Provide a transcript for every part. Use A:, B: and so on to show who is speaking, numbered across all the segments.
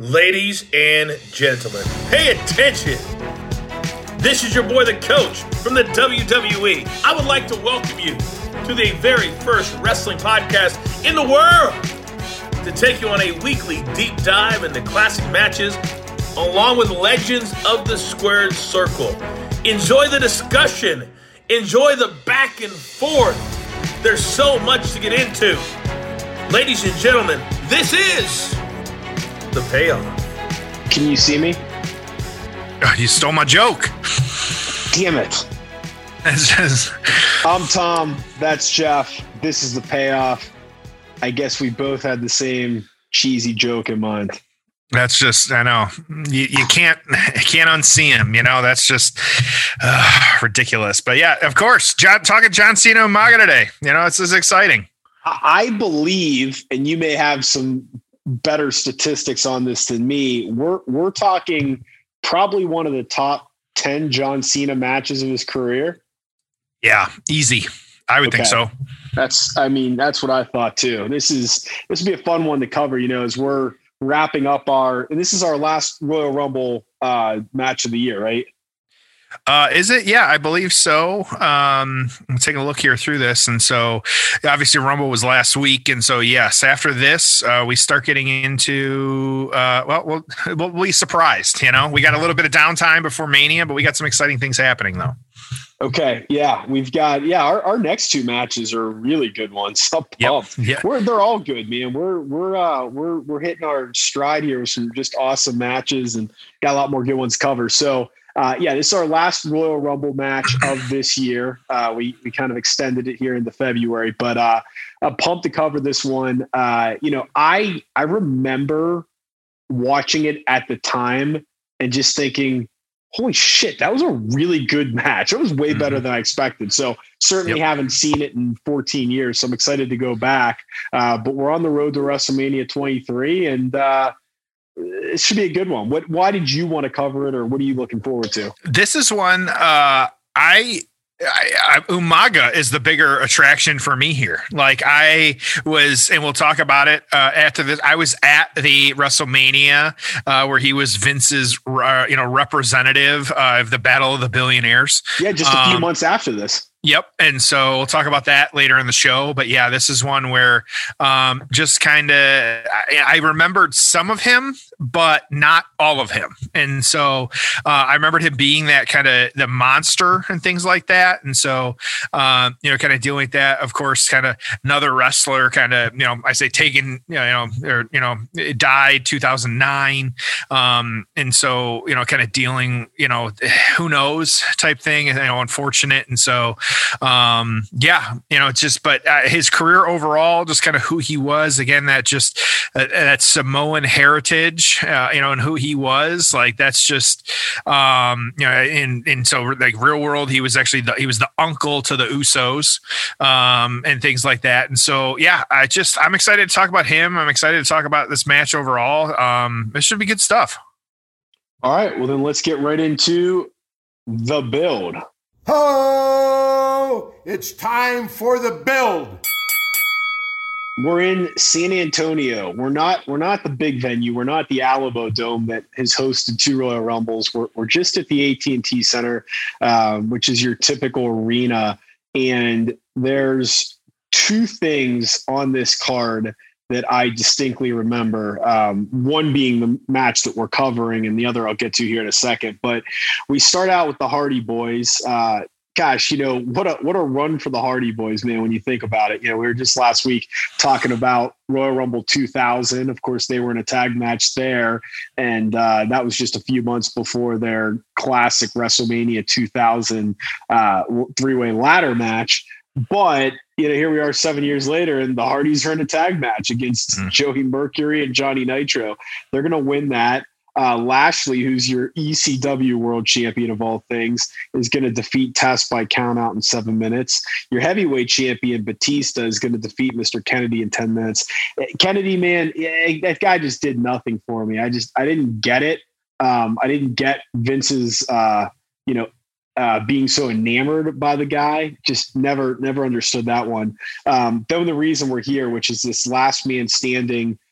A: Ladies and gentlemen, pay attention. This is your boy, the coach from the WWE. I would like to welcome you to the very first wrestling podcast in the world to take you on a weekly deep dive into classic matches along with legends of the squared circle. Enjoy the discussion. Enjoy the back and forth. There's so much to get into. Ladies and gentlemen, this is The Payoff.
B: Can you see me?
C: You stole my joke.
B: Damn it. I'm Tom. That's Jeff. This is The Payoff. I guess we both had the same cheesy joke in mind.
C: That's just, I know you can't unsee him. You know, that's just ridiculous. But yeah, of course, talking John Cena and Umaga today. You know, this is exciting.
B: I believe, and you may have some better statistics on this than me. We're talking probably one of the top 10 John Cena matches of his career.
C: Yeah, easy. I would think so.
B: That's what I thought too. This would be a fun one to cover, you know, as we're wrapping up and this is our last Royal Rumble match of the year, right?
C: Is it? Yeah, I believe so. I'm taking a look here through this. And so obviously Rumble was last week. And so, yes, after this, we start getting into, we'll be surprised. You know, we got a little bit of downtime before Mania, but we got some exciting things happening though.
B: Okay. Yeah. We've got, our next two matches are really good ones.
C: Yep. Yeah.
B: They're all good, man. We're hitting our stride here with some just awesome matches and got a lot more good ones covered. So, this is our last Royal Rumble match of this year. We kind of extended it here into February, but I'm pumped to cover this one. I remember watching it at the time and just thinking, holy shit, that was a really good match. It was way better than I expected. So certainly haven't seen it in 14 years. So I'm excited to go back. But we're on the road to WrestleMania 23 and it should be a good one. Why did you want to cover it, or what are you looking forward to?
C: This is one Umaga is the bigger attraction for me here. Like I was, and we'll talk about it after this. I was at the WrestleMania where he was Vince's, representative of the Battle of the Billionaires.
B: Yeah, just a few months after this.
C: Yep. And so we'll talk about that later in the show. But yeah, this is one where just kind of I remembered some of him, but not all of him. And so I remembered him being that kind of the monster and things like that. And so, kind of dealing with that, of course, kind of another wrestler kind of, I say taken, it died 2009. And so, kind of dealing, who knows type thing, unfortunate. And so, it's just, but his career overall, just kind of who he was, again, that just that Samoan heritage, and who he was, like, that's just, and so like real world, he was actually he was the uncle to the Usos, and things like that. And so, I'm excited to talk about him. I'm excited to talk about this match overall. It should be good stuff.
B: All right. Well, then let's get right into the build.
D: Oh, it's time for the build.
B: We're in San Antonio. We're not the big venue. We're not the Alamo Dome that has hosted two Royal Rumbles. We're just at the AT&T Center, which is your typical arena. And there's two things on this card that I distinctly remember. One being the match that we're covering, and the other I'll get to here in a second. But we start out with the Hardy Boys. Gosh, what a run for the Hardy Boys, man, when you think about it. We were just last week talking about Royal Rumble 2000. Of course, they were in a tag match there, and that was just a few months before their classic WrestleMania 2000 three-way ladder match. But here we are 7 years later, and the Hardys are in a tag match against Joey Mercury and Johnny Nitro. They're going to win that. Lashley, who's your ECW world champion of all things, is going to defeat Test by count out in 7 minutes. Your heavyweight champion, Batista, is going to defeat Mr. Kennedy in 10 minutes. Kennedy, man, that guy just did nothing for me. I didn't get it. I didn't get Vince's, being so enamored by the guy. Just never understood that one. Then the reason we're here, which is this last man standing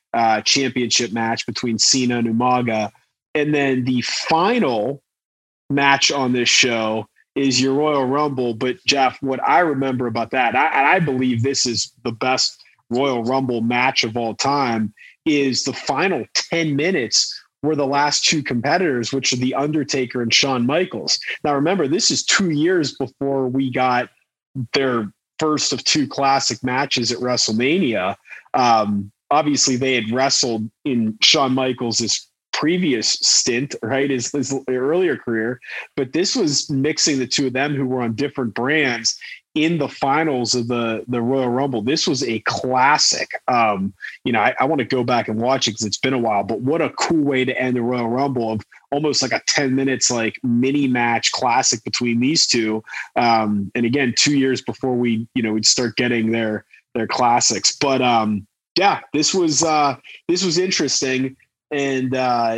B: championship match between Cena and Umaga. And then the final match on this show is your Royal Rumble. But Jeff, what I remember about that, I believe this is the best Royal Rumble match of all time, is the final 10 minutes were the last two competitors, which are The Undertaker and Shawn Michaels. Now, remember, this is 2 years before we got their first of two classic matches at WrestleMania. Obviously, they had wrestled in Shawn Michaels' previous stint, right, his earlier career, but this was mixing the two of them who were on different brands in the finals of the Royal Rumble. This was a classic. I want to go back and watch it because it's been a while, but what a cool way to end the Royal Rumble, of almost like a 10 minutes, like mini match classic between these two. And again, 2 years before we'd start getting their classics. But this was interesting. And,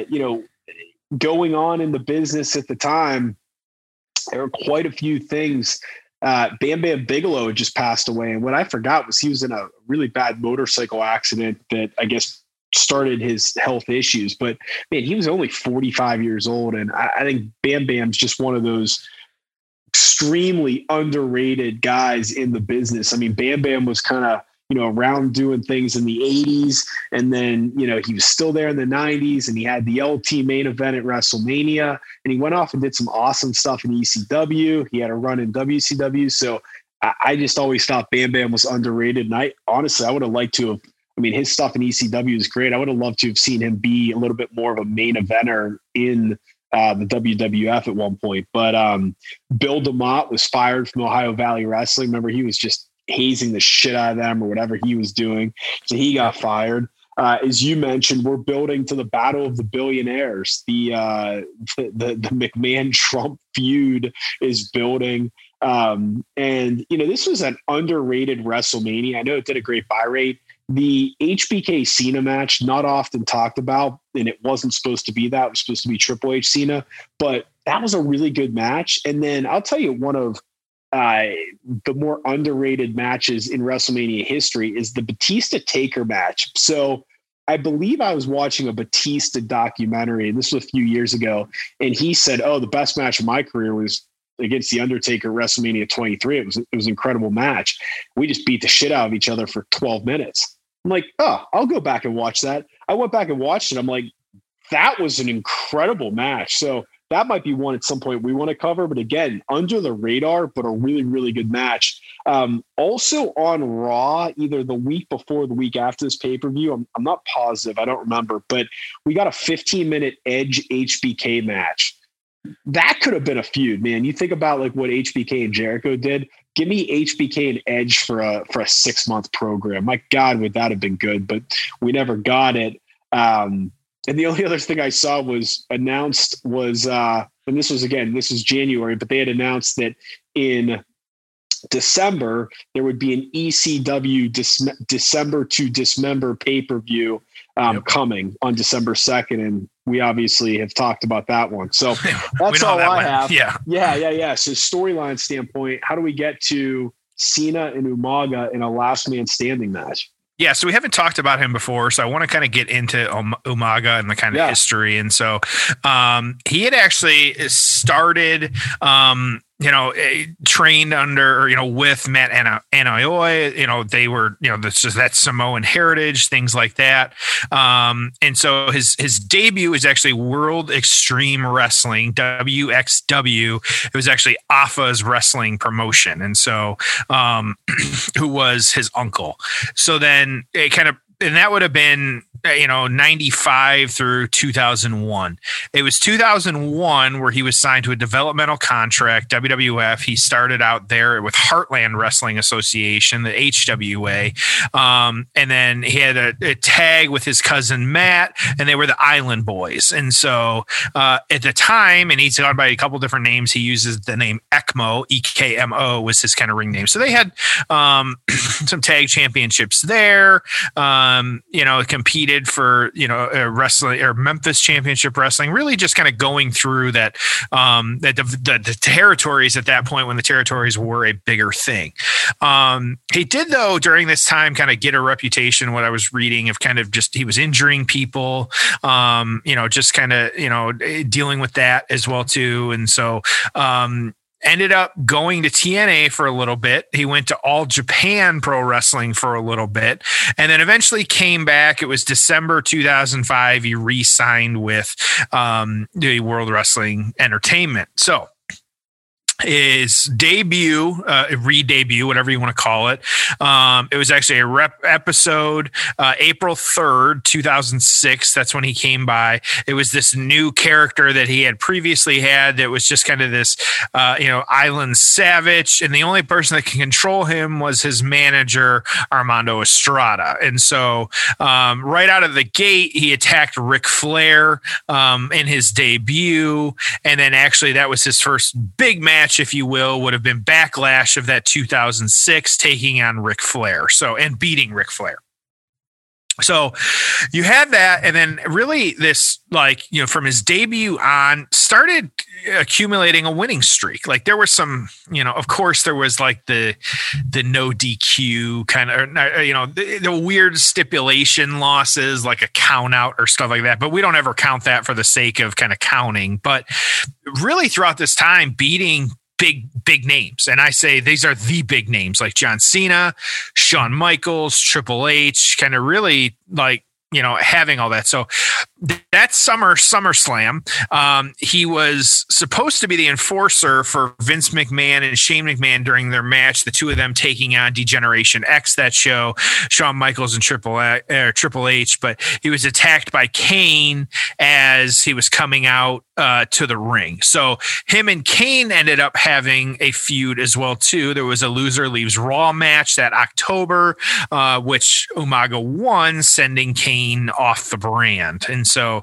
B: going on in the business at the time, there were quite a few things. Bam Bam Bigelow had just passed away. And what I forgot was he was in a really bad motorcycle accident that I guess started his health issues. But man, he was only 45 years old. And I think Bam Bam's just one of those extremely underrated guys in the business. I mean, Bam Bam was kind of, around doing things in the 80s. And then, he was still there in the 90s, and he had the LT main event at WrestleMania, and he went off and did some awesome stuff in ECW. He had a run in WCW. So I just always thought Bam Bam was underrated. And I would have liked to have, his stuff in ECW is great. I would have loved to have seen him be a little bit more of a main eventer in the WWF at one point. But Bill DeMott was fired from Ohio Valley Wrestling. Remember, he was just hazing the shit out of them or whatever he was doing. So he got fired. As you mentioned, we're building to the Battle of the Billionaires. The McMahon-Trump feud is building. And, this was an underrated WrestleMania. I know it did a great buy rate. The HBK Cena match, not often talked about, and it wasn't supposed to be that. It was supposed to be Triple H Cena, but that was a really good match. And then I'll tell you, one of the more underrated matches in WrestleMania history is the Batista Taker match. So I believe I was watching a Batista documentary, and this was a few years ago, and he said, the best match of my career was against The Undertaker at WrestleMania 23. It was an incredible match. We just beat the shit out of each other for 12 minutes. I'm like, I'll go back and watch that. I went back and watched it. I'm like, that was an incredible match. So that might be one at some point we want to cover, but again, under the radar, but a really, really good match. Also on Raw, either the week before or the week after this pay-per-view, I'm not positive, I don't remember, but we got a 15-minute Edge HBK match. That could have been a feud, man. You think about like what HBK and Jericho did. Give me HBK and Edge for a 6-month program. My God, would that have been good, but we never got it. And the only other thing I saw was announced was, and this was January, but they had announced that in December, there would be an ECW December to Dismember pay-per-view coming on December 2nd. And we obviously have talked about that one. So that's all I have. Yeah. So storyline standpoint, how do we get to Cena and Umaga in a last man standing match?
C: Yeah, so we haven't talked about him before, so I want to kind of get into Umaga and the kind of history. And so he had actually started, trained under, with Matt Anaoy. They were, that Samoan heritage, things like that. And so his debut is actually World Extreme Wrestling, WXW. It was actually Afa's wrestling promotion. And so who was his uncle. So then it kind of, and that would have been, 95 through 2001. It was 2001 where he was signed to a developmental contract, WWF. He started out there with Heartland Wrestling Association, the HWA. And then he had a tag with his cousin Matt, and they were the Island Boys. And so at the time, and he's gone by a couple different names, he uses the name Echo Ekmo, EKMO was his kind of ring name. So they had some tag championships there. Competed for wrestling or Memphis Championship Wrestling. Really, just kind of going through that the territories at that point when the territories were a bigger thing. He did though during this time kind of get a reputation. What I was reading of kind of just he was injuring people. Just kind of dealing with that as well too, and so. Ended up going to TNA for a little bit. He went to All Japan Pro Wrestling for a little bit, and then eventually came back. It was December 2005. He re-signed with the World Wrestling Entertainment. So his debut, re-debut, whatever you want to call it. It was actually a episode, April 3rd, 2006. That's when he came by. It was this new character that he had previously had that was just kind of this, island savage. And the only person that can control him was his manager, Armando Estrada. And so right out of the gate, he attacked Ric Flair in his debut. And then actually that was his first big match, if you will, would have been Backlash of that 2006, taking on Ric Flair. And beating Ric Flair. So you had that, and then really this, from his debut on, started accumulating a winning streak. Like there was some, of course there was like the no DQ kind of, the weird stipulation losses, like a count out or stuff like that. But we don't ever count that for the sake of kind of counting. But really throughout this time, beating big names. And I say these are the big names like John Cena, Shawn Michaels, Triple H, kind of really having all that. So that SummerSlam, he was supposed to be the enforcer for Vince McMahon and Shane McMahon during their match, the two of them taking on Degeneration X that show, Shawn Michaels and Triple H, but he was attacked by Kane as he was coming out to the ring. So him and Kane ended up having a feud as well too. There was a loser leaves Raw match that October, which Umaga won, sending Kane off the brand. And so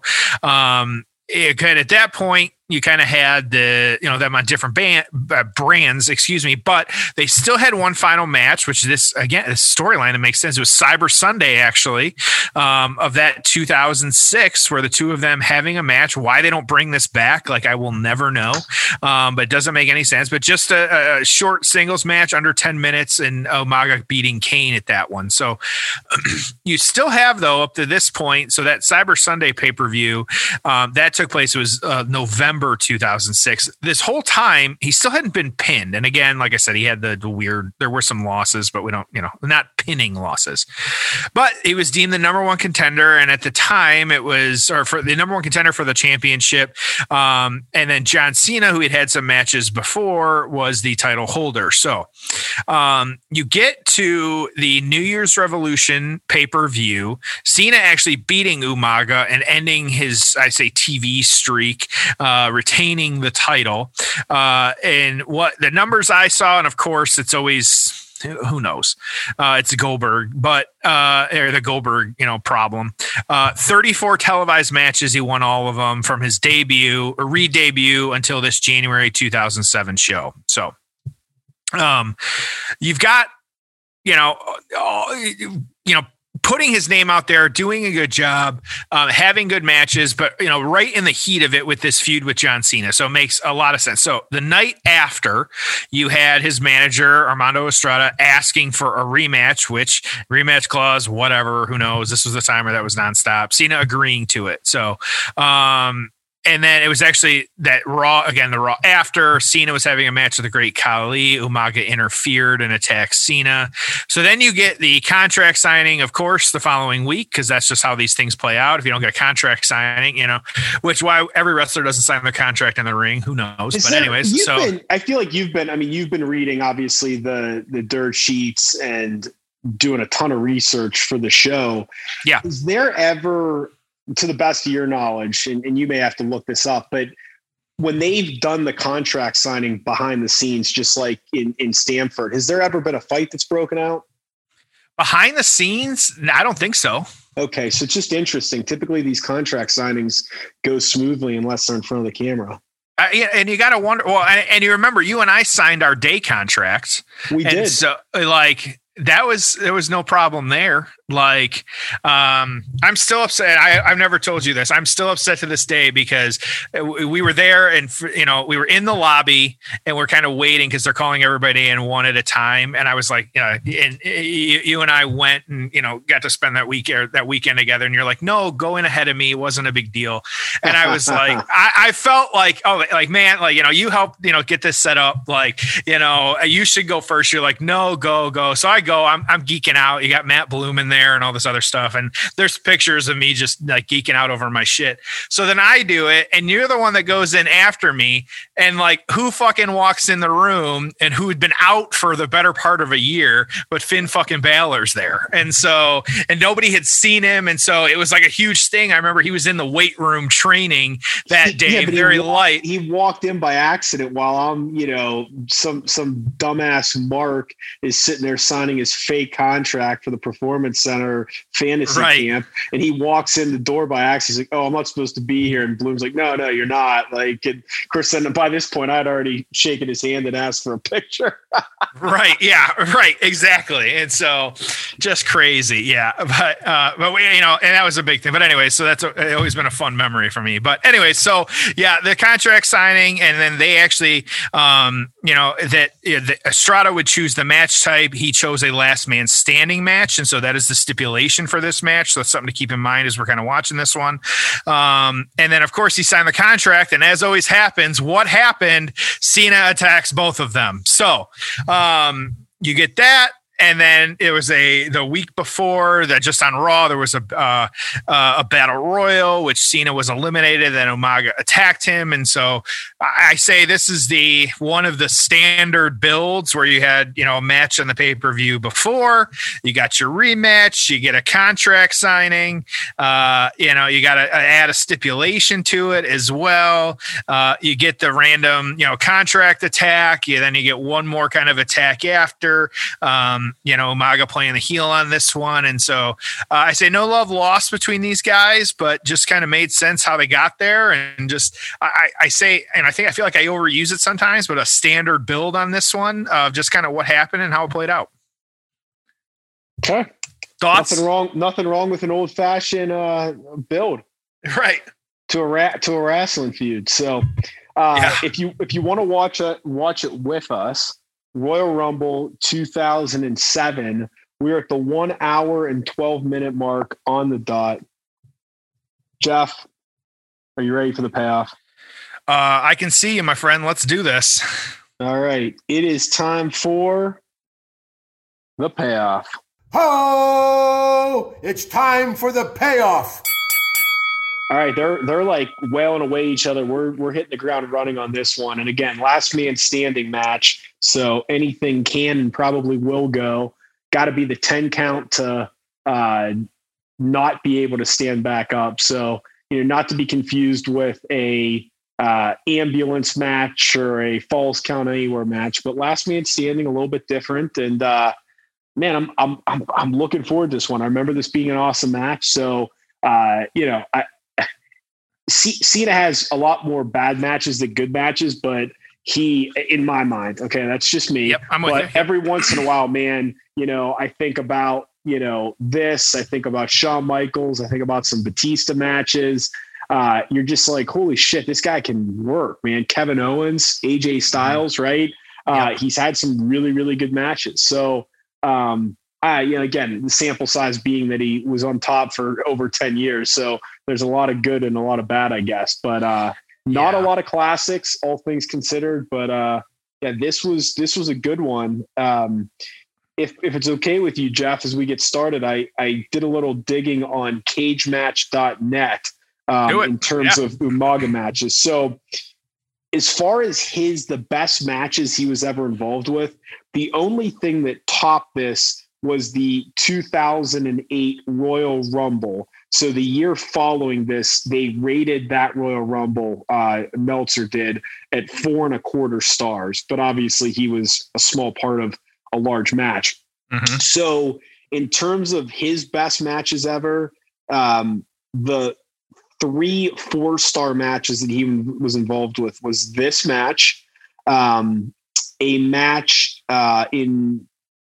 C: at that point, you kind of had them on different brands, but they still had one final match, which this storyline that makes sense. It was Cyber Sunday, actually, of that 2006, where the two of them having a match. Why they don't bring this back, I will never know, but it doesn't make any sense. But just a short singles match under 10 minutes, and Umaga beating Kane at that one. So you still have, though, up to this point, so that Cyber Sunday pay-per-view, that took place, it was November 2006. This whole time, he still hadn't been pinned. And again, like I said, he had the weird, there were some losses, but we don't, not pinning losses. But he was deemed the number one contender. And at the time, it was, for the number one contender for the championship. And then John Cena, who had some matches before, was the title holder. So you get to the New Year's Revolution pay-per-view, Cena actually beating Umaga and ending his, TV streak, retaining the title. And what the numbers I saw, and of course it's always, who knows, it's Goldberg, but or the Goldberg problem. 34 televised matches, he won all of them from his debut or re-debut until this January 2007 show. So you've got putting his name out there, doing a good job, having good matches, but right in the heat of it with this feud with John Cena. So it makes a lot of sense. So the night after, you had his manager, Armando Estrada, asking for a rematch, which rematch clause, whatever, who knows? This was the timer that was nonstop. Cena agreeing to it. So, and then it was actually that Raw, again, the Raw after, Cena was having a match with the Great Khali. Umaga interfered and attacked Cena. So then you get the contract signing, of course, the following week, because that's just how these things play out. If you don't get a contract signing, which why every wrestler doesn't sign their contract in the ring, who knows?
B: I feel like you've been reading, obviously, the dirt sheets and doing a ton of research for the show.
C: Yeah.
B: Is there ever, to the best of your knowledge, and you may have to look this up, but when they've done the contract signing behind the scenes, just like in Stamford, has there ever been a fight that's broken out?
C: Behind the scenes? I don't think so.
B: Okay. So it's just interesting. Typically these contract signings go smoothly unless they're in front of the camera.
C: And you got to wonder. Well, and you remember, you and I signed our day contracts.
B: We did.
C: So, like, there was no problem there. Like, I'm still upset. I've never told you this. I'm still upset to this day because we were there and, we were in the lobby and we're kind of waiting because they're calling everybody in one at a time. And I was like, and you and I went and, got to spend that weekend together. And you're like, no, go in ahead of me. It wasn't a big deal. And I was like, I felt like, oh, like, man, like, you helped, get this set up. Like, you should go first. You're like, no, go. So I go, I'm geeking out. You got Matt Bloom in there and all this other stuff. And there's pictures of me just like geeking out over my shit. So then I do it and you're the one that goes in after me. And like, who fucking walks in the room and who had been out for the better part of a year, but Finn fucking Balor's there. And nobody had seen him. And so it was like a huge thing. I remember he was in the weight room training that day, very light.
B: He walked in by accident while I'm, some dumbass Mark is sitting there signing his fake contract for the Performance Center fantasy camp. And he walks in the door by accident. He's like, oh, I'm not supposed to be here. And Bloom's like, no, you're not. Like, and of course, then by this point, I'd already shaken his hand and asked for a picture.
C: Right. Yeah. Right. Exactly. And so just crazy. Yeah. But we, and that was a big thing. But anyway, so that's always been a fun memory for me. But anyway, so yeah, the contract signing, and then they actually, that Estrada would choose the match type. He chose a last man standing match. And so that is the stipulation for this match. So that's something to keep in mind as we're kind of watching this one. And then of course he signed the contract, and as always happens, what happened? Cena attacks both of them. So, you get that. And then it was the week before that, just on Raw, there was a battle royal, which Cena was eliminated. Then Umaga attacked him. And so I say this is one of the standard builds where you had, a match on the pay-per-view before, you got your rematch, you get a contract signing, you got to add a stipulation to it as well. You get the random, contract attack. Then you get one more kind of attack after, Umaga playing the heel on this one. And so I say no love lost between these guys, but just kind of made sense how they got there. And just, I say, and I feel like I overuse it sometimes, but a standard build on this one of just kind of what happened and how it played out.
B: Okay.
C: Thoughts?
B: Nothing wrong with an old fashioned build.
C: Right.
B: To a wrestling feud. So if you want to watch it with us, Royal Rumble 2007. We're at the 1 hour and 12-minute mark on the dot. Jeff, are you ready for the payoff?
C: I can see you, my friend. Let's do this.
B: All right. It is time for the payoff.
D: Oh, it's time for the payoff.
B: All right, they're like wailing away each other. We're hitting the ground running on this one. And again, last man standing match. So anything can and probably will go. Got to be the 10 count to not be able to stand back up. So, not to be confused with a ambulance match or a falls count anywhere match, but last man standing, a little bit different. And man, I'm looking forward to this one. I remember this being an awesome match. So, Cena has a lot more bad matches than good matches, but he, in my mind, okay, that's just me.
C: Yep, I'm with you.
B: Every once in a while, man, I think about, this, I think about Shawn Michaels, I think about some Batista matches. You're just like, holy shit, this guy can work, man. Kevin Owens, AJ Styles, right? He's had some really, really good matches. So, again, the sample size being that he was on top for over 10 years. So there's a lot of good and a lot of bad, I guess, but not a lot of classics, all things considered. But this was a good one. If it's okay with you, Jeff, as we get started, I did a little digging on cagematch.net in terms of Umaga matches. So as far as the best matches he was ever involved with, the only thing that topped this was the 2008 Royal Rumble. So the year following this, they rated that Royal Rumble, Meltzer did, at 4.25 stars. But obviously he was a small part of a large match. Mm-hmm. So in terms of his best matches ever, the 3 4-star matches that he was involved with was this match, a match in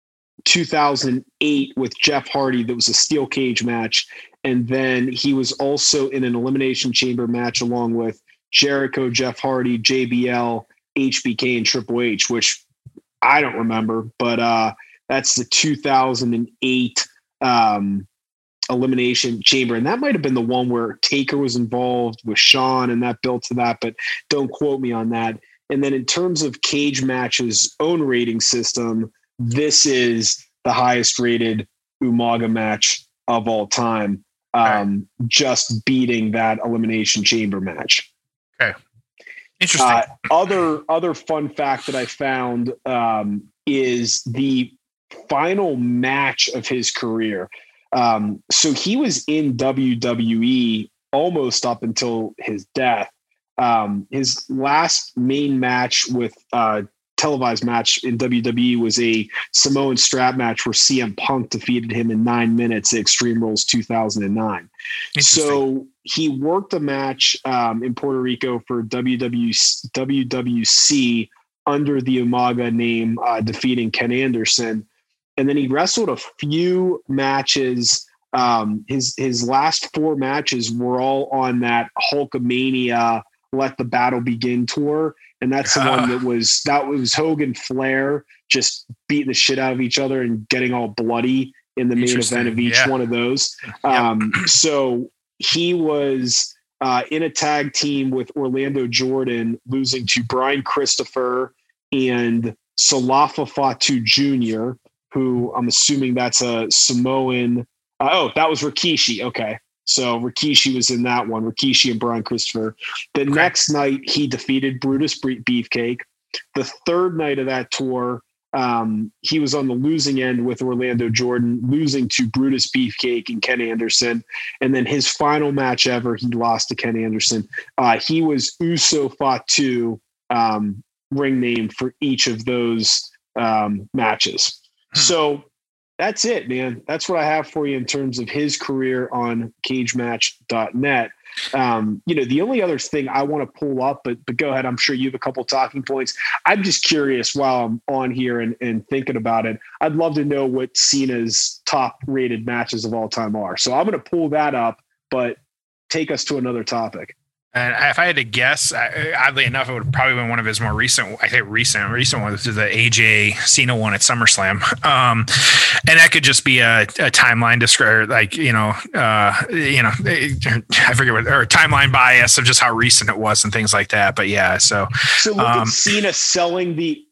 B: 2008 with Jeff Hardy that was a steel cage match, and then he was also in an Elimination Chamber match along with Jericho, Jeff Hardy, JBL, HBK, and Triple H, which I don't remember, but that's the 2008 Elimination Chamber. And that might have been the one where Taker was involved with Shawn, and that built to that, but don't quote me on that. And then in terms of Cage Match's own rating system, this is the highest rated Umaga match of all time, just beating that Elimination Chamber match.
C: Okay. Interesting.
B: Other fun fact that I found is the final match of his career. So he was in WWE almost up until his death. His last main match with televised match in WWE was a Samoan strap match where CM Punk defeated him in 9 minutes at Extreme Rules 2009. So he worked a match in Puerto Rico for WWC under the Umaga name, defeating Ken Anderson. And then he wrestled a few matches. His last 4 matches were all on that Hulkamania Let the Battle Begin tour. And that's the one that was Hogan Flair just beating the shit out of each other and getting all bloody in the main event of each one of those. So he was in a tag team with Orlando Jordan, losing to Brian Christopher and Salafa Fatu Jr., who I'm assuming that's a Samoan. That was Rikishi. Okay. So Rikishi was in that one, Rikishi and Brian Christopher. The next night he defeated Brutus Beefcake. The third night of that tour, he was on the losing end with Orlando Jordan, losing to Brutus Beefcake and Ken Anderson. And then his final match ever, he lost to Ken Anderson. He was Uso Fatu, ring name for each of those matches. So that's it, man. That's what I have for you in terms of his career on cagematch.net. The only other thing I want to pull up, but go ahead. I'm sure you have a couple talking points. I'm just curious while I'm on here and thinking about it. I'd love to know what Cena's top rated matches of all time are. So I'm going to pull that up, but take us to another topic.
C: And if I had to guess, oddly enough, it would probably been one of his more recent. I think recent ones, the AJ Cena one at SummerSlam, and that could just be a timeline describe, like I forget what, or timeline bias of just how recent it was and things like that. But yeah, so
B: look at Cena selling the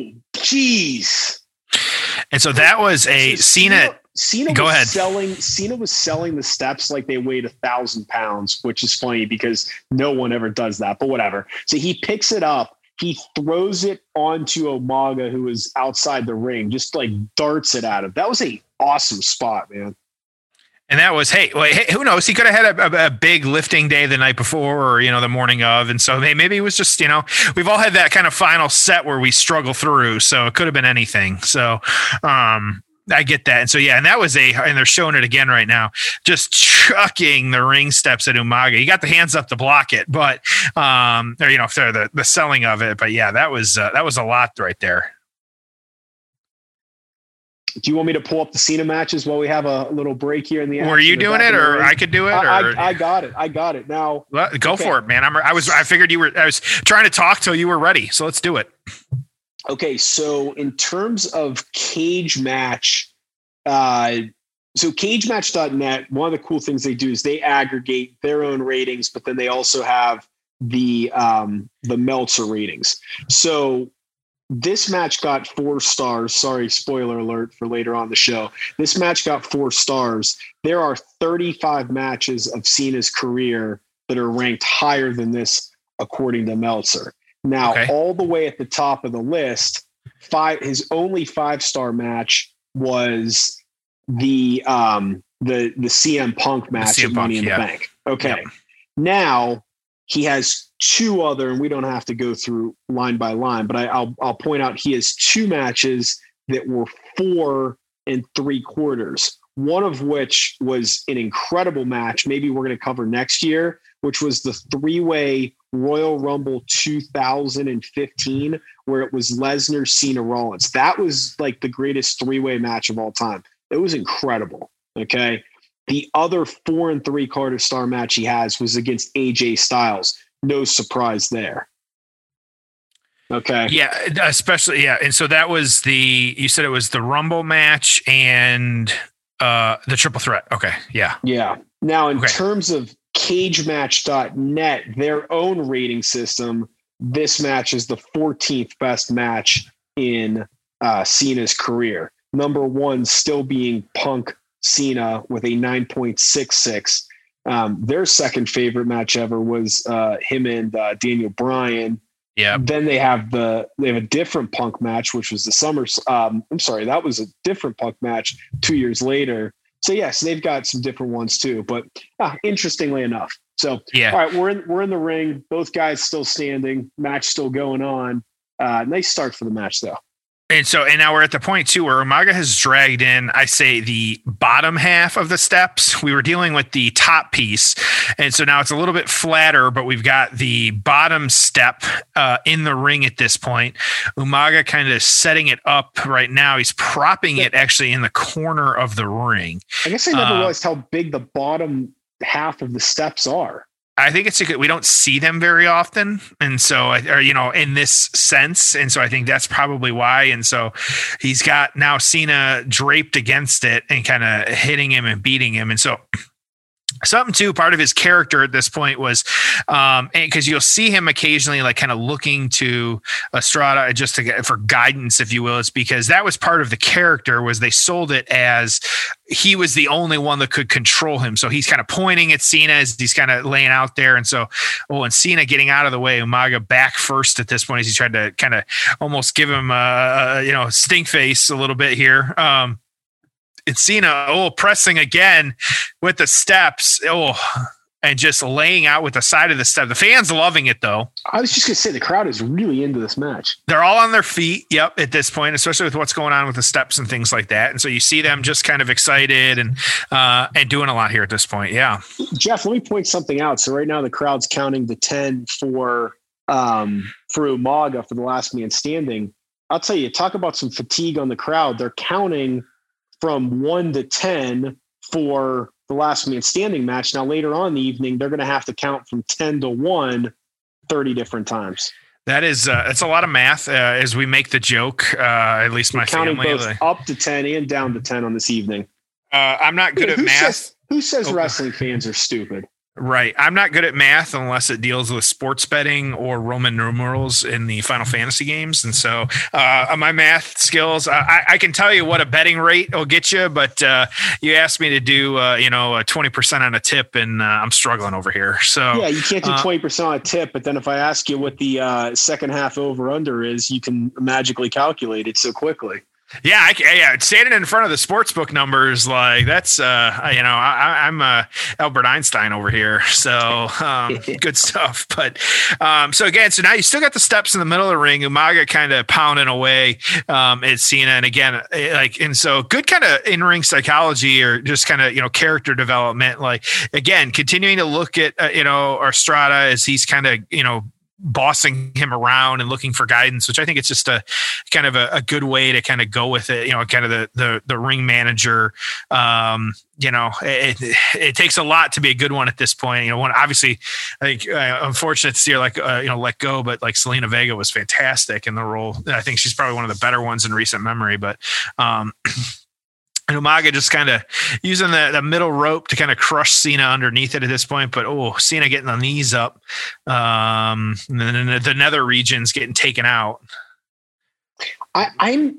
B: geez,
C: and so that was a Cena.
B: Cena was selling the steps like they weighed 1,000 pounds, which is funny because no one ever does that, but whatever. So he picks it up, he throws it onto Umaga, who is outside the ring, just like darts it at him. That was an awesome spot, man.
C: And that was, hey, who knows? He could have had a big lifting day the night before, or, the morning of. And so maybe it was just, we've all had that kind of final set where we struggle through. So it could have been anything. So, I get that. And so, yeah, and that was and they're showing it again right now, just chucking the ring steps at Umaga. He got the hands up to block it, but, the selling of it. But yeah, that was a lot right there.
B: Do you want me to pull up the Cena matches while we have a little break here in the action?
C: Were you doing it, or I could do it?
B: I got it. Now,
C: go for it, man. I figured I was trying to talk till you were ready. So let's do it.
B: Okay, so in terms of Cage Match, so cagematch.net, one of the cool things they do is they aggregate their own ratings, but then they also have the Meltzer ratings. So this match got 4 stars. Sorry, spoiler alert for later on the show. This match got 4 stars. There are 35 matches of Cena's career that are ranked higher than this, according to Meltzer. Now, all the way at the top of the list, his only 5-star match was the CM Punk match at Money in the Bank. Okay. Yep. Now he has 2 other, and we don't have to go through line by line, but I'll point out he has 2 matches that were 4 3/4. one of which was an incredible match. Maybe we're going to cover next year, which was the 3-way Royal Rumble 2015, where it was Lesnar, Cena, Rollins. That was like the greatest 3-way match of all time. It was incredible. Okay. The other 4 and 3 quarter star match he has was against AJ Styles. No surprise there. Okay.
C: Yeah, especially, yeah. And so that was you said it was the Rumble match and the triple threat. Okay. Yeah.
B: Yeah. Now, in terms of cagematch.net, their own rating system, this match is the 14th best match in Cena's career. Number 1 still being Punk Cena with a 9.66. Their second favorite match ever was him and Daniel Bryan.
C: Yeah.
B: Then they have a different Punk match, which was that was a different Punk match 2 years later. So yes, they've got some different ones too, but interestingly enough. So
C: yeah.
B: All right, we're in the ring. Both guys still standing. Match still going on. Nice start for the match though.
C: And now we're at the point too where Umaga has dragged in, I say, the bottom half of the steps. We were dealing with the top piece. And so now it's a little bit flatter, but we've got the bottom step in the ring at this point. Umaga kind of setting it up right now. He's propping it actually in the corner of the ring.
B: I guess I never realized how big the bottom half of the steps are.
C: I think we don't see them very often. And so, in this sense. And so I think that's probably why. And so he's got now Cena draped against it and kind of hitting him and beating him. And so something too, part of his character at this point was, because you'll see him occasionally like kind of looking to Estrada just for guidance, if you will. It's because that was part of the character, was they sold it as he was the only one that could control him. So he's kind of pointing at Cena as he's kind of laying out there. And so, and Cena getting out of the way, Umaga back first at this point as he tried to kind of almost give him a stink face a little bit here. And Cena, pressing again with the steps, and just laying out with the side of the step. The fans loving it, though.
B: I was just going to say, the crowd is really into this match.
C: They're all on their feet, at this point, especially with what's going on with the steps and things like that. And so you see them just kind of excited and doing a lot here at this point, yeah.
B: Jeff, let me point something out. So right now the crowd's counting to 10 for Umaga for the last man standing. I'll tell you, talk about some fatigue on the crowd. They're counting from 1 to 10 for the last man standing match. Now, later on in the evening, they're going to have to count from 10 to 1, 30 different times.
C: That is, it's a lot of math as we make the joke, at least my
B: counting
C: family.
B: Both up to 10 and down to 10 on this evening.
C: I'm not good at math.
B: Who says wrestling fans are stupid?
C: Right. I'm not good at math unless it deals with sports betting or Roman numerals in the Final Fantasy games. And so my math skills, I can tell you what a betting rate will get you, but you asked me to do, 20% on a tip, and I'm struggling over here. So
B: yeah, you can't do 20% on a tip, but then if I ask you what the second half over under is, you can magically calculate it so quickly.
C: Yeah, standing in front of the sportsbook numbers, like that's, I'm Albert Einstein over here. So good stuff. But so now you still got the steps in the middle of the ring. Umaga kind of pounding away at Cena. And again, and so good kind of in-ring psychology or just kind of, character development. Like, again, continuing to look at, Estrada as he's kind of, bossing him around and looking for guidance, which I think it's just a kind of a good way to kind of go with it, kind of the ring manager. It takes a lot to be a good one at this point. Obviously I think unfortunate to see her let go, but like Selena Vega was fantastic in the role. I think she's probably one of the better ones in recent memory, but and Umaga just kind of using the middle rope to kind of crush Cena underneath it at this point. But, Cena getting the knees up. And then the nether region's getting taken out.
B: I'm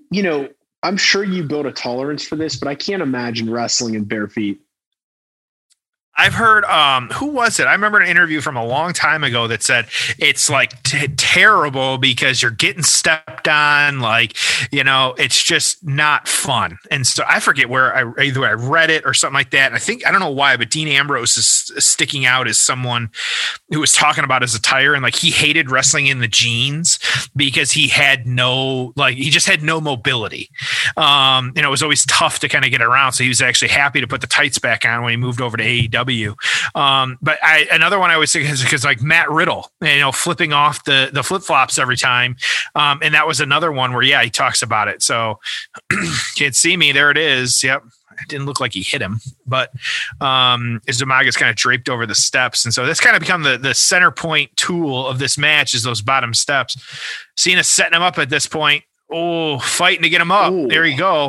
B: sure you build a tolerance for this, but I can't imagine wrestling in bare feet.
C: I've heard, who was it? I remember an interview from a long time ago that said it's like terrible because you're getting stepped on. Like, it's just not fun. And so I forget where either I read it or something like that. And I don't know why, but Dean Ambrose is sticking out as someone who was talking about his attire, and like he hated wrestling in the jeans because he just had no mobility. It was always tough to kind of get around. So he was actually happy to put the tights back on when he moved over to AEW. But another one I always think is because like Matt Riddle, flipping off the flip flops every time. And that was another one where, he talks about it. So can't see me. There it is. Yep. It didn't look like he hit him, but as Umaga's kind of draped over the steps. And so that's kind of become the center point tool of this match is those bottom steps. Cena setting him up at this point. Oh, fighting to get him up. Ooh. There you go.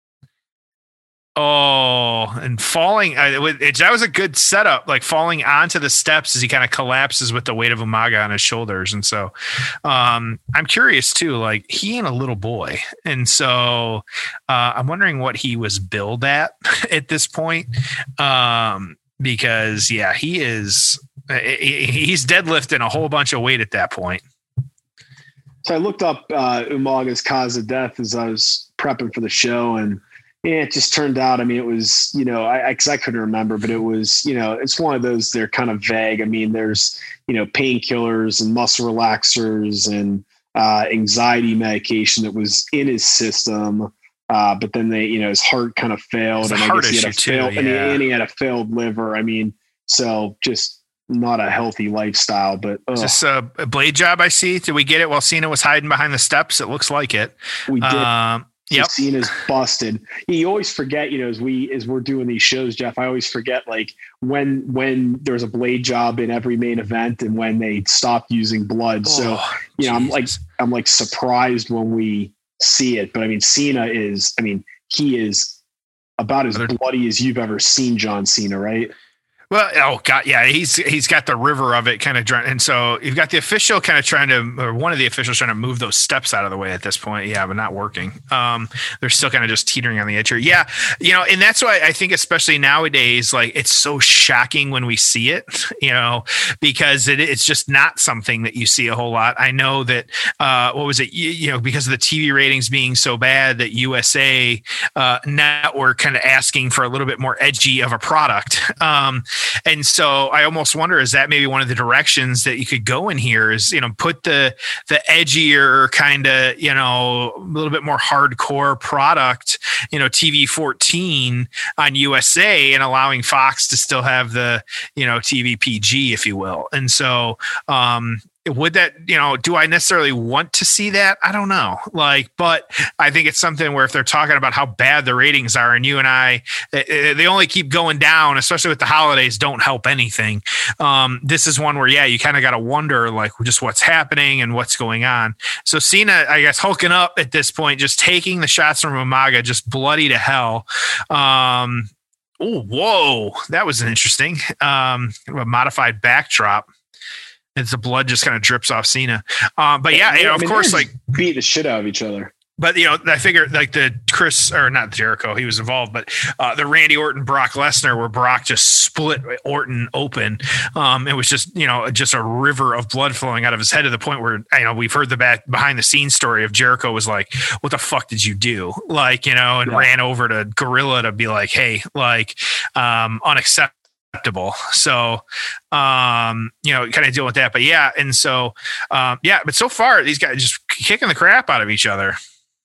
C: Oh, and falling. That was a good setup, like falling onto the steps as he kind of collapses with the weight of Umaga on his shoulders. And so I'm curious too, like he ain't a little boy. And so I'm wondering what he was billed at this point. Because he's deadlifting a whole bunch of weight at that point.
B: So I looked up Umaga's cause of death as I was prepping for the show, and it just turned out, it was, because I couldn't remember, but it was, it's one of those, they're kind of vague. There's, painkillers and muscle relaxers and anxiety medication that was in his system. But then his heart kind of failed, and I guess he had a failed liver. So just not a healthy lifestyle, but
C: is this a blade job I see? Did we get it while Cena was hiding behind the steps? It looks like it.
B: We did. Yep. Cena's busted. You always forget, as we're doing these shows, Jeff, I always forget like when there's a blade job in every main event and when they stopped using blood. So, I'm like surprised when we see it, but Cena is, he is about as bloody as you've ever seen John Cena, right?
C: Well, oh God, yeah, he's got the river of it kind of, and so you've got the official kind of or one of the officials trying to move those steps out of the way at this point. Yeah, but not working. They're still kind of just teetering on the edge here. Yeah, and that's why I think, especially nowadays, like it's so shocking when we see it, because it's just not something that you see a whole lot. I know that what was it? Because of the TV ratings being so bad, that USA Network kind of asking for a little bit more edgy of a product. And so I almost wonder, is that maybe one of the directions that you could go in here is, put the edgier kind of, a little bit more hardcore product, TV 14 on USA, and allowing Fox to still have the, TV PG, if you will. And so, would that, do I necessarily want to see that? I don't know. But I think it's something where if they're talking about how bad the ratings are, and you and I, they only keep going down, especially with the holidays, don't help anything. This is one where, you kind of got to wonder like just what's happening and what's going on. So Cena, I guess, hulking up at this point, just taking the shots from Umaga, just bloody to hell. Oh, whoa. That was interesting. A modified backdrop. As the blood just kind of drips off Cena. But of course, like
B: beat the shit out of each other.
C: But, I figure like the Chris, or not Jericho, he was involved, but the Randy Orton, Brock Lesnar, where Brock just split Orton open. It was just, just a river of blood flowing out of his head, to the point where, we've heard the behind the scenes story of Jericho was like, what the fuck did you do? And ran over to Gorilla to be like, hey, unacceptable. So, kind of deal with that, but and so, but so far these guys just kicking the crap out of each other.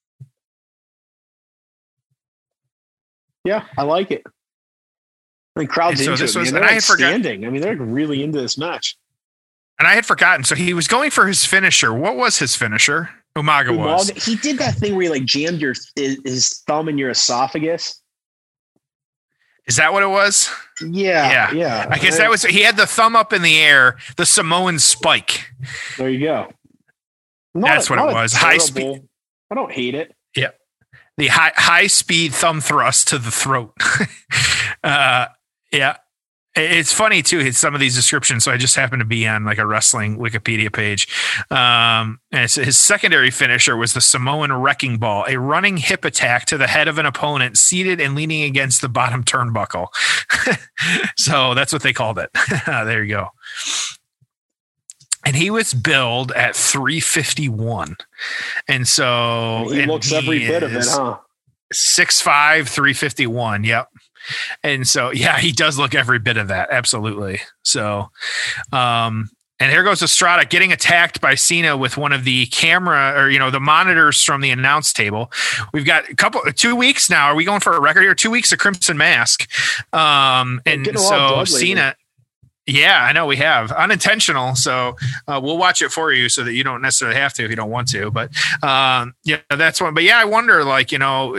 B: Yeah, I like it. Crowd's into it. And I had forgotten. They're really into this match.
C: And I had forgotten. So he was going for his finisher. What was his finisher? Umaga was.
B: He did that thing where he jammed his thumb in your esophagus.
C: Is that what it was?
B: Yeah.
C: I guess that was, he had the thumb up in the air, the Samoan spike.
B: There you go.
C: That's what it was. High speed.
B: I don't hate it.
C: Yeah. The high speed thumb thrust to the throat. Yeah. It's funny too. Some of these descriptions. So I just happened to be on like a wrestling Wikipedia page, and it's, his secondary finisher was the Samoan wrecking ball, a running hip attack to the head of an opponent, seated and leaning against the bottom turnbuckle. So that's what they called it. There you go. And he was billed at 351, and so
B: he looks every bit of it, huh?
C: 6'5", 351. Yep. And so, yeah, he does look every bit of that. Absolutely. So, and here goes Estrada getting attacked by Cena with one of the camera or, the monitors from the announce table. We've got 2 weeks now. Are we going for a record here? 2 weeks of Crimson Mask. And so Cena, yeah, I know we have unintentional. So we'll watch it for you so that you don't necessarily have to if you don't want to. But that's one. But yeah, I wonder, like,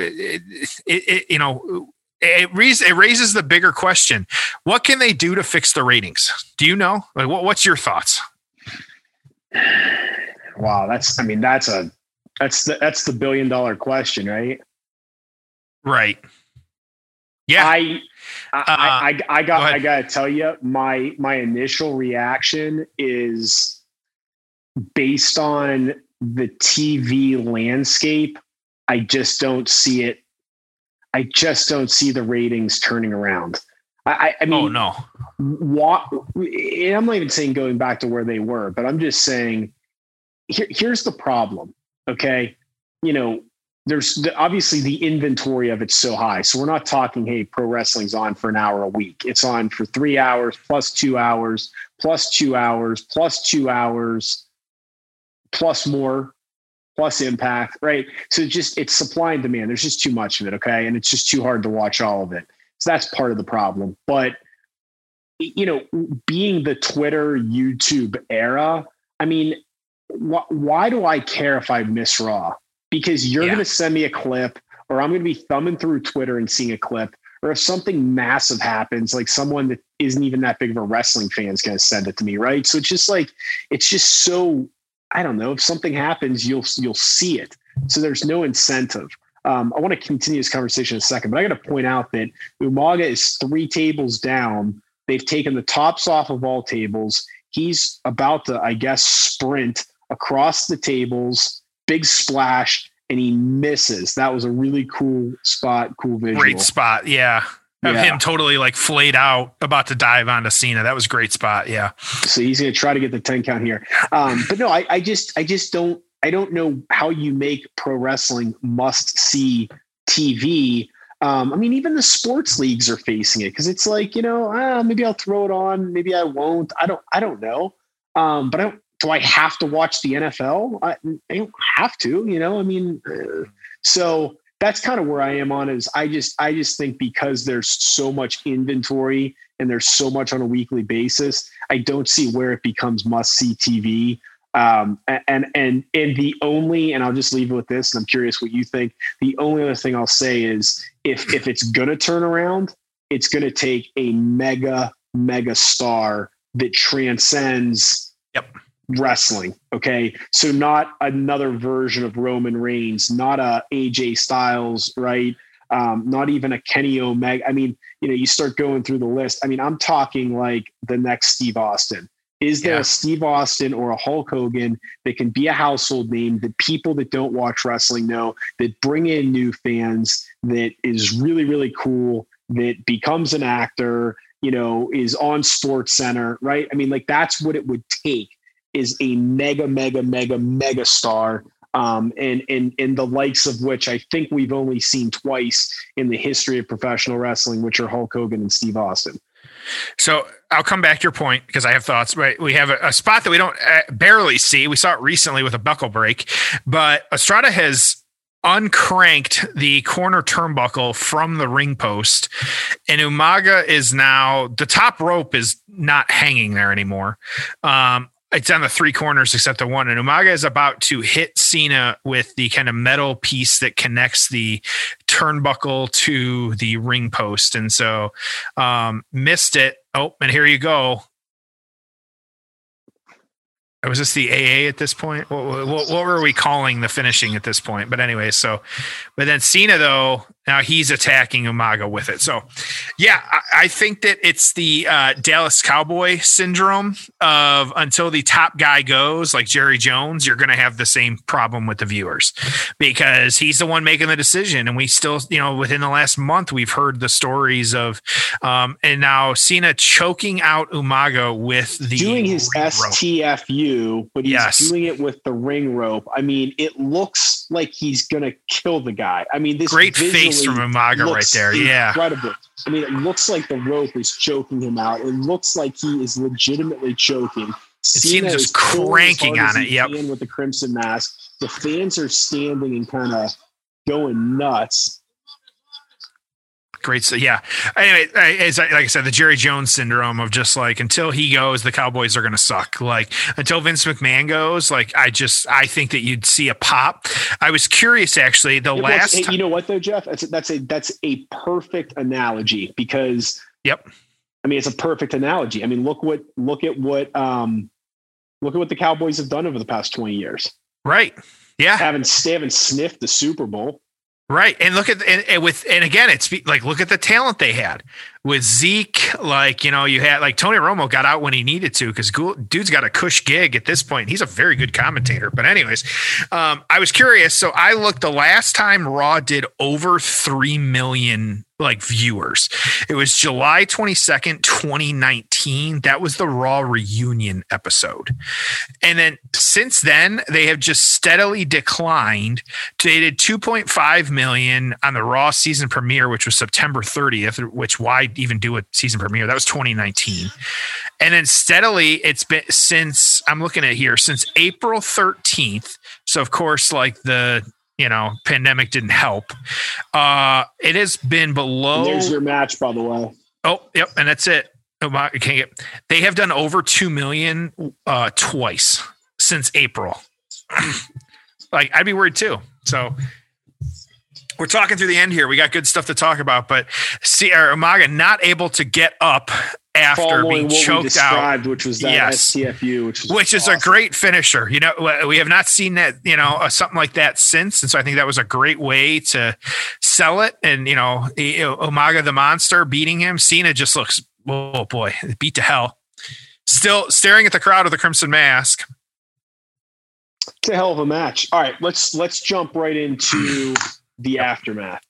C: it raises the bigger question. What can they do to fix the ratings? Do you know? Like, what's your thoughts?
B: Wow. That's the $1 billion question, right?
C: Right. Yeah.
B: I gotta tell you, my initial reaction is based on the TV landscape. I just don't see it. I just don't see the ratings turning around. I mean,
C: oh no.
B: What? I'm not even saying going back to where they were, but I'm just saying here's the problem. Okay, there's obviously the inventory of it's so high. So we're not talking, hey, pro wrestling's on for an hour a week. It's on for 3 hours plus 2 hours plus 2 hours plus 2 hours plus more. Plus Impact, right? So it's supply and demand. There's just too much of it, okay? And it's just too hard to watch all of it. So that's part of the problem. But, being the Twitter, YouTube era, I mean, why do I care if I miss Raw? Because you're going to send me a clip, or I'm going to be thumbing through Twitter and seeing a clip, or if something massive happens, like someone that isn't even that big of a wrestling fan is going to send it to me, right? So it's just so... I don't know, if something happens, you'll see it. So there's no incentive. I want to continue this conversation in a second, but I got to point out that Umaga is 3 tables down. They've taken the tops off of all tables. He's about to, I guess, sprint across the tables, big splash, and he misses. That was a really cool spot, cool visual.
C: Great spot, yeah. Of him totally like flayed out, about to dive onto Cena. That was a great spot. Yeah. So
B: he's going to try to get the 10 count here. But no, I just don't know how you make pro wrestling must see TV. I mean, even the sports leagues are facing it because it's like, maybe I'll throw it on. Maybe I won't. I don't know. But do I have to watch the NFL? I don't have to, so that's kind of where I am on is I just think because there's so much inventory and there's so much on a weekly basis, I don't see where it becomes must see TV. And the only, and I'll just leave it with this, and I'm curious what you think. The only other thing I'll say is if it's going to turn around, it's going to take a mega star that transcends wrestling. Okay. So not another version of Roman Reigns, not a AJ Styles, right? Not even a Kenny Omega. I mean, you start going through the list. I mean, I'm talking like the next Steve Austin. Is there a Steve Austin or a Hulk Hogan that can be a household name that people that don't watch wrestling know, that bring in new fans, that is really, really cool, that becomes an actor, is on Sports Center, right? I mean, like that's what it would take, is a mega star, and the likes of which I think we've only seen twice in the history of professional wrestling, which are Hulk Hogan and Steve Austin.
C: So I'll come back to your point because I have thoughts. Right, we have a spot that we don't barely see. We saw it recently with a buckle break, but Estrada has uncranked the corner turnbuckle from the ring post, and Umaga is now, the top rope is not hanging there anymore. It's on the 3 corners except the one, and Umaga is about to hit Cena with the kind of metal piece that connects the turnbuckle to the ring post. And so missed it. Oh, and here you go. Was this the AA at this point? What were we calling the finishing at this point? But anyway, but then Cena though, Now he's attacking Umaga with it. So, yeah, I think that it's the Dallas Cowboy syndrome of until the top guy goes, like Jerry Jones, you're going to have the same problem with the viewers because he's the one making the decision. And we still, within the last month, we've heard the stories of, and now Cena choking out Umaga with the
B: doing his STFU, but he's doing it with the ring rope. I mean, it looks like he's going to kill the guy. I mean, this
C: great face from Umaga right there. Yeah.
B: Incredible. I mean, it looks like the rope is choking him out. It looks like he is legitimately choking.
C: Cena just cranking on it. Yep.
B: With the Crimson Mask. The fans are standing and kind of going nuts.
C: Great. So yeah. Anyway, like I said, the Jerry Jones syndrome of just like until he goes, the Cowboys are going to suck. Like until Vince McMahon goes, like I think that you'd see a pop. I was curious actually.
B: You know what though, Jeff? That's a perfect analogy because.
C: Yep.
B: I mean, it's a perfect analogy. I mean, look at what the Cowboys have done over the past 20 years.
C: Right. Yeah.
B: They haven't sniffed the Super Bowl.
C: Right. And look at, and again, it's like, look at the talent they had with Zeke. Like, you had like Tony Romo got out when he needed to, because dude's got a cush gig at this point. He's a very good commentator, but anyways, I was curious. So I looked the last time Raw did over 3 million like viewers. It was July 22nd, 2019. That was the Raw reunion episode. And then since then, they have just steadily declined. They did 2.5 million on the Raw season premiere, which was September 30th, which why even do a season premiere? That was 2019. And then steadily it's been since April 13th. So of course, like the, pandemic didn't help. It has been below.
B: And there's your match, by the way.
C: Oh, yep. And that's it. They have done over 2 million twice since April. Like I'd be worried too. So we're talking through the end here. We got good stuff to talk about, but Umaga not able to get up after being choked out,
B: which was that STFU,
C: which is awesome. A great finisher. We have not seen that, something like that since. And so I think that was a great way to sell it. And, Umaga, the monster beating him, Cena just looks, oh boy, beat to hell. Still staring at the crowd with the Crimson Mask.
B: It's a hell of a match. All right, let's jump right into the aftermath.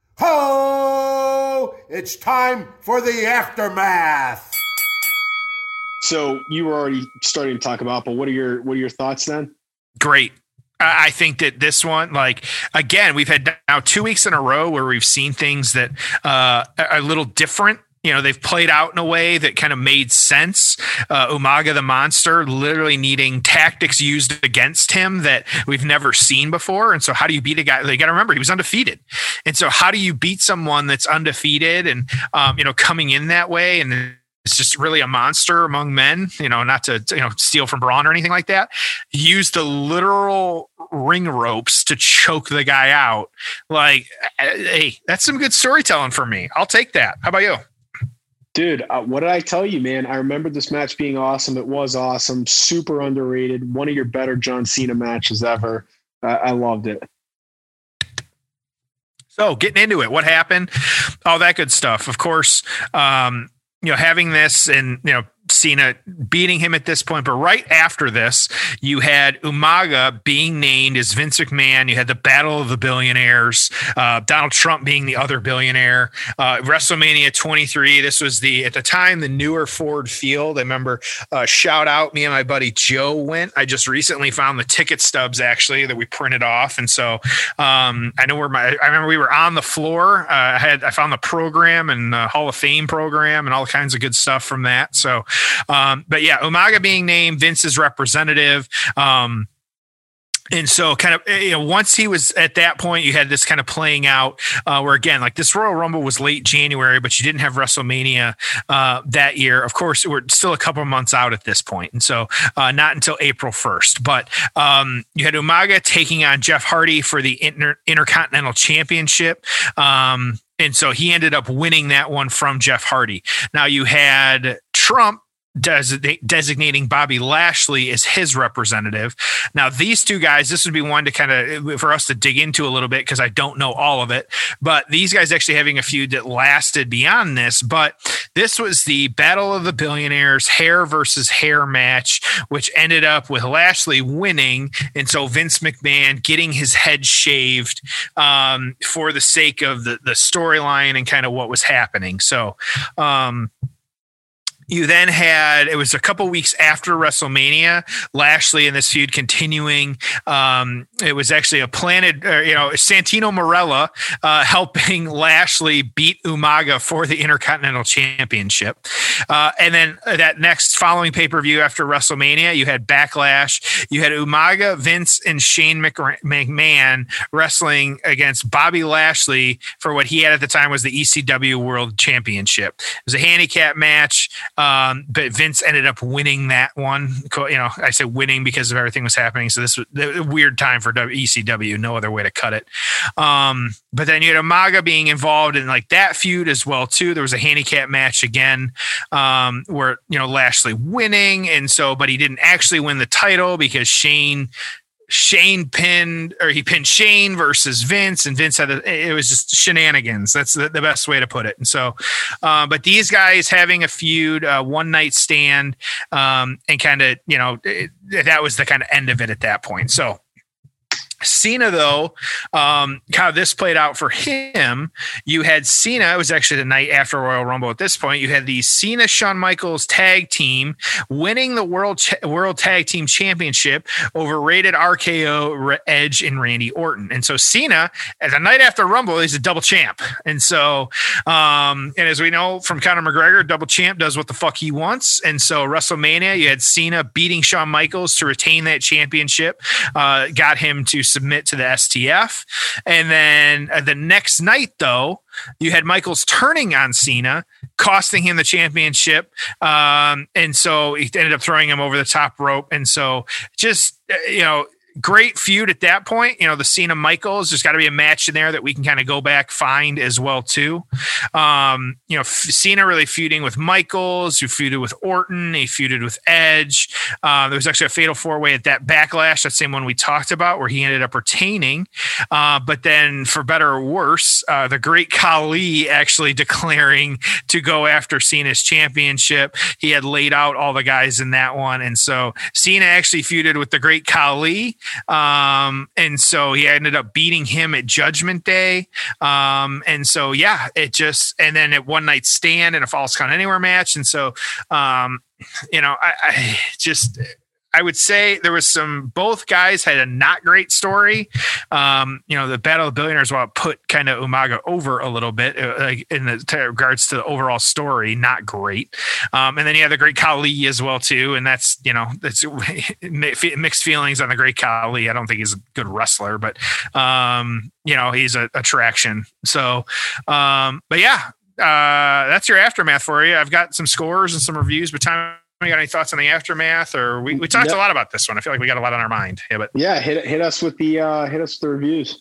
D: Ho! It's time for the aftermath.
B: So you were already starting to talk about, but what are your thoughts then?
C: Great. I think that this one, like, again, we've had now 2 weeks in a row where we've seen things that are a little different. They've played out in a way that kind of made sense. Umaga, the monster, literally needing tactics used against him that we've never seen before. And so how do you beat a guy? You got to remember, he was undefeated. And so how do you beat someone that's undefeated and, coming in that way? And it's just really a monster among men, not to, steal from Braun or anything like that. Use the literal ring ropes to choke the guy out. Like, hey, that's some good storytelling for me. I'll take that. How about you?
B: Dude, what did I tell you, man? I remember this match being awesome. It was awesome. Super underrated. One of your better John Cena matches ever. I loved it.
C: So getting into it, what happened? All that good stuff. Of course, having this and, Cena beating him at this point. But right after this, you had Umaga being named as Vince McMahon. You had the Battle of the Billionaires, Donald Trump being the other billionaire. WrestleMania 23. This was at the time, the newer Ford Field. I remember, shout out, me and my buddy Joe went. I just recently found the ticket stubs actually that we printed off. And so I remember we were on the floor. I found the program and the Hall of Fame program and all kinds of good stuff from that. So, but yeah, Umaga being named Vince's representative. And so kind of, once he was at that point, you had this kind of playing out where, again, like this Royal Rumble was late January, but you didn't have WrestleMania that year. Of course, we're still a couple of months out at this point. And so not until April 1st. But you had Umaga taking on Jeff Hardy for the Intercontinental Championship. And so he ended up winning that one from Jeff Hardy. Now you had Trump designating Bobby Lashley as his representative. Now, these two guys, this would be one to kind of for us to dig into a little bit because I don't know all of it, but these guys actually having a feud that lasted beyond this. But this was the Battle of the Billionaires hair versus hair match, which ended up with Lashley winning. And so Vince McMahon getting his head shaved for the sake of the storyline and kind of what was happening. So, you then had, it was a couple weeks after WrestleMania, Lashley and this feud continuing. It was actually a planted, Santino Marella helping Lashley beat Umaga for the Intercontinental Championship. And then that next following pay-per-view after WrestleMania, you had Backlash. You had Umaga, Vince, and Shane McMahon wrestling against Bobby Lashley for what he had at the time was the ECW World Championship. It was a handicap match. But Vince ended up winning that one. I say winning because of everything was happening. So this was a weird time for ECW. No other way to cut it. But then you had Umaga being involved in like that feud as well too. There was a handicap match again where Lashley winning, and so but he didn't actually win the title because Shane pinned Shane versus Vince, and Vince it was just shenanigans. That's the best way to put it. And so, but these guys having a feud, one night stand, and kind of, that was the kind of end of it at that point. So Cena, though, how this played out for him, you had Cena. It was actually the night after Royal Rumble. At this point, you had the Cena Shawn Michaels tag team winning the World Tag Team Championship over Rated RKO, Edge, and Randy Orton. And so Cena, at the night after Rumble, he's a double champ. And so, and as we know from Conor McGregor, double champ does what the fuck he wants. And so WrestleMania, you had Cena beating Shawn Michaels to retain that championship, got him to submit to the STF. And then the next night, though, you had Michaels turning on Cena, costing him the championship. And so he ended up throwing him over the top rope. And so just, great feud at that point. The Cena Michaels, there's got to be a match in there that we can kind of go back, find as well too. Cena really feuding with Michaels, who feuded with Orton, he feuded with Edge. There was actually a fatal 4-way at that Backlash, that same one we talked about, where he ended up retaining. But then for better or worse, the Great Khali actually declaring to go after Cena's championship. He had laid out all the guys in that one. And so Cena actually feuded with the Great Khali. And so he ended up beating him at Judgment Day. And so, and then at One Night Stand and a Falls Count Anywhere match. And so, I would say there was both guys had a not great story. The Battle of the Billionaires, while it put kind of Umaga over a little bit in regards to the overall story, not great. And then you have the Great Khali as well too. And that's mixed feelings on the Great Khali. I don't think he's a good wrestler, but he's an attraction. So, that's your aftermath for you. I've got some scores and some reviews, but you got any thoughts on the aftermath? Or we talked a lot about this one. I feel like we got a lot on our mind.
B: Hit us with the reviews.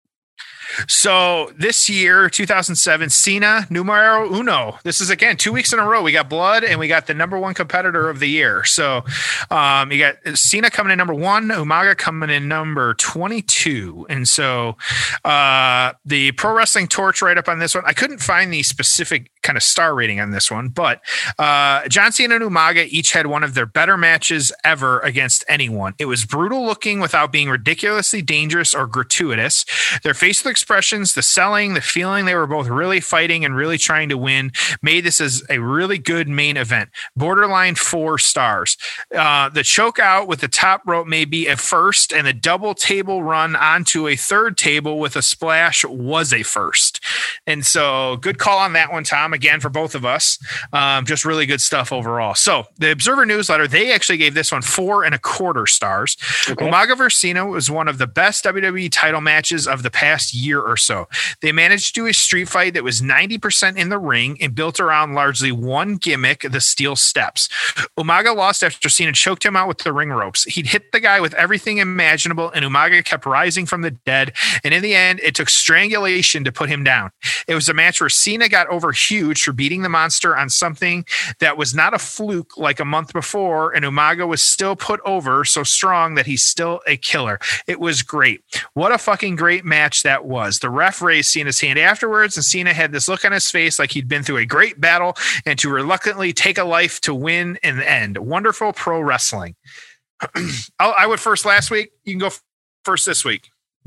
C: So this year, 2007, Cena numero uno. This is again 2 weeks in a row. We got blood and we got the number one competitor of the year. So you got Cena coming in number 1, Umaga coming in number 22. And so the Pro Wrestling Torch write up on this one, I couldn't find the specific kind of star rating on this one, but John Cena and Umaga each had one of their better matches ever against anyone. It was brutal looking without being ridiculously dangerous or gratuitous. Their facial expressions, the selling, the feeling they were both really fighting and really trying to win made this as a really good main event. Borderline 4 stars. The choke out with the top rope may be a first, and the double table run onto a third table with a splash was a first. And so good call on that one, Tom, again, for both of us. Just really good stuff overall. So the Observer Newsletter, they actually gave this one 4.25 stars. Okay. Umaga vs. Cena was one of the best WWE title matches of the past year year or so. They managed to do a street fight that was 90% in the ring and built around largely one gimmick, the steel steps. Umaga lost after Cena choked him out with the ring ropes. He'd hit the guy with everything imaginable, and Umaga kept rising from the dead, and in the end, it took strangulation to put him down. It was a match where Cena got over huge for beating the monster on something that was not a fluke like a month before, and Umaga was still put over so strong that he's still a killer. It was great. What a fucking great match that was. The ref raised Cena's hand afterwards, and Cena had this look on his face like he'd been through a great battle and to reluctantly take a life to win in the end. Wonderful pro wrestling. I went first last week. You can go first this week.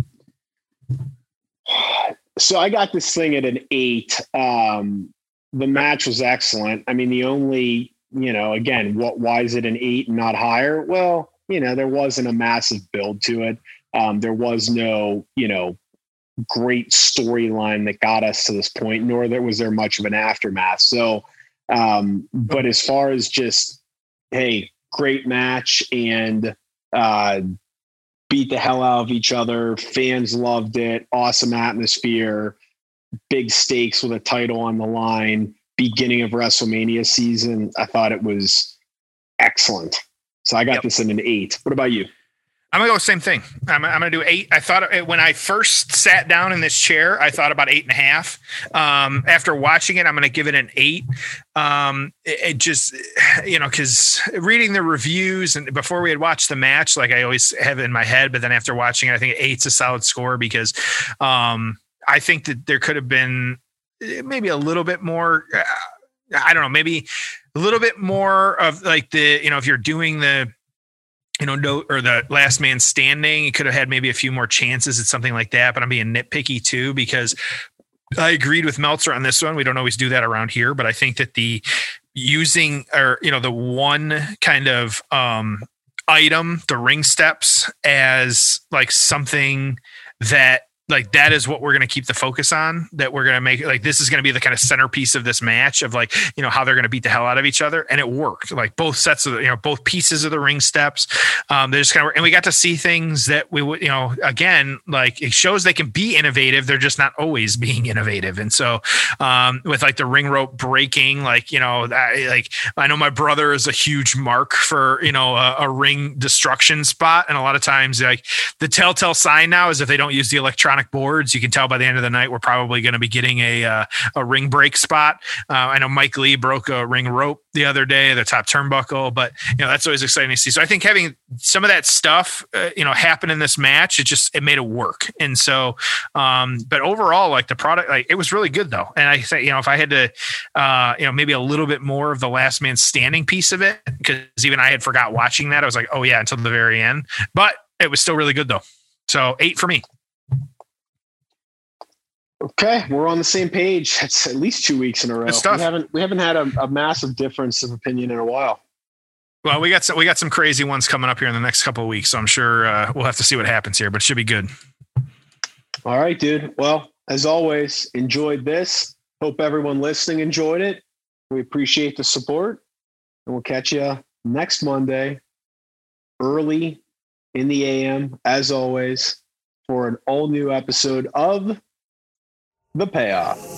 B: So I got this thing at an 8. The match was excellent. I mean, the only, again, why is it an 8 and not higher? Well, there wasn't a massive build to it. There was no, great storyline that got us to this point, nor was there much of an aftermath. So, but as far as just, hey, great match and beat the hell out of each other. Fans loved it. Awesome atmosphere. Big stakes with a title on the line. Beginning of WrestleMania season. I thought it was excellent. So I got this in an 8. What about you?
C: I'm going to go same thing. I'm going to do 8. I thought when I first sat down in this chair, I thought about 8.5. After watching it, I'm going to give it an 8. It just, because reading the reviews and before we had watched the match, like I always have it in my head, but then after watching it, I think 8's a solid score because I think that there could have been maybe a little bit more, I don't know, maybe a little bit more of like if you're doing the, or the last man standing, you could have had maybe a few more chances at something like that, but I'm being nitpicky too, because I agreed with Meltzer on this one. We don't always do that around here, but I think that the one kind of item, the ring steps, as like something that like that is what we're going to keep the focus on, that we're going to make like this is going to be the kind of centerpiece of this match of like, how they're going to beat the hell out of each other. And it worked. Like both sets of both pieces of the ring steps. They just kind of, and we got to see things that we would, again, like it shows they can be innovative. They're just not always being innovative. And so with like the ring rope breaking, like, I know my brother is a huge mark for, a ring destruction spot. And a lot of times like the telltale sign now is if they don't use the electronic boards, you can tell by the end of the night we're probably going to be getting a ring break spot. I know Mike Lee broke a ring rope the other day, the top turnbuckle, but that's always exciting to see. So I think having some of that stuff happen in this match, it made it work. And so but overall, like the product, like it was really good though. And I say, if I had to maybe a little bit more of the last man standing piece of it, because even I had forgot watching that, I was like, oh yeah, until the very end, but it was still really good though. So 8 for me.
B: Okay, we're on the same page. It's at least 2 weeks in a row. We haven't had a massive difference of opinion in a while.
C: Well, we got some crazy ones coming up here in the next couple of weeks, so I'm sure we'll have to see what happens here, but it should be good.
B: All right, dude. Well, as always, enjoyed this. Hope everyone listening enjoyed it. We appreciate the support, and we'll catch you next Monday, early in the AM, as always, for an all-new episode of The Payoff.